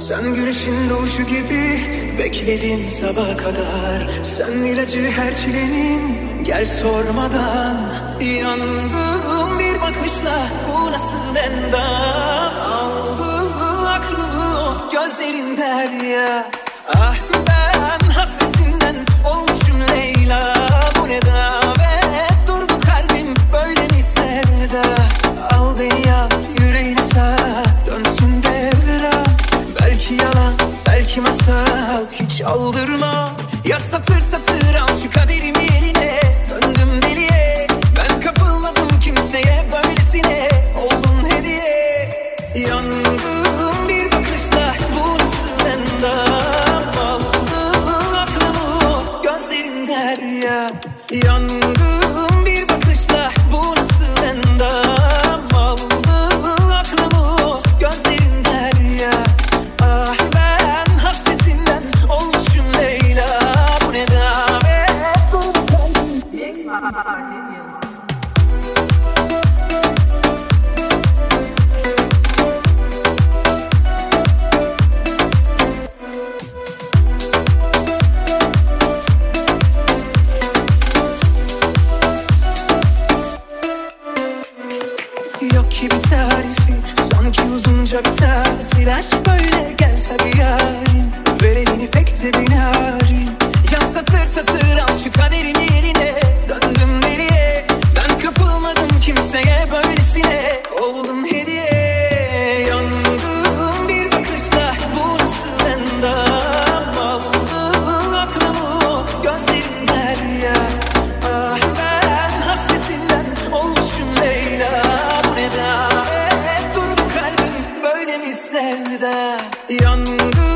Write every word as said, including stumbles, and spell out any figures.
Sen güneşin doğuşu gibi bekledim sabaha kadar. Sen ilacı her çilenin, gel sormadan. Yandım bir bakışla, bu nasıl endam. Aldı aklımı gözlerin derya. Ah ben hasretinden olmuşum Leyla. Bu ne davet, durdu kalbim böyle mi sevda. Al beni ya yüreğine sar, dönsün devran. Belki yalan, belki masal, hiç aldırma. Ya satır satır al şu kaderimi eline. Döndüm deliye, ben kapılmadım kimseye böylesine. Oldum hediye, yandım bir bakışla, bu nasıl endam. Aldı aklımı gözlerin derya. Yandım bir bakışla, bu nasıl endam. Aldı aklımı gözlerin derya. Ah ben hasretinden olmuşum Leyla. Bu ne davet, durdu kalbim. Yok ki bir tarifi, sanki uzunca bir tatil. Aşk böyle gel tabi yarim, ver elini pek de binarim. Ya satır satır al şu kaderimi eline. Döndüm deliye, ben kapılmadım kimseye böylesine. Oldum hediye, yandım bir bakışla, bu nasıl endam. Aldı aklımı gözlerin derya. Ah ben hasretinden olmuşum Leyla. Bu ne davet, durdu kalbim böyle mi sevda. Yandım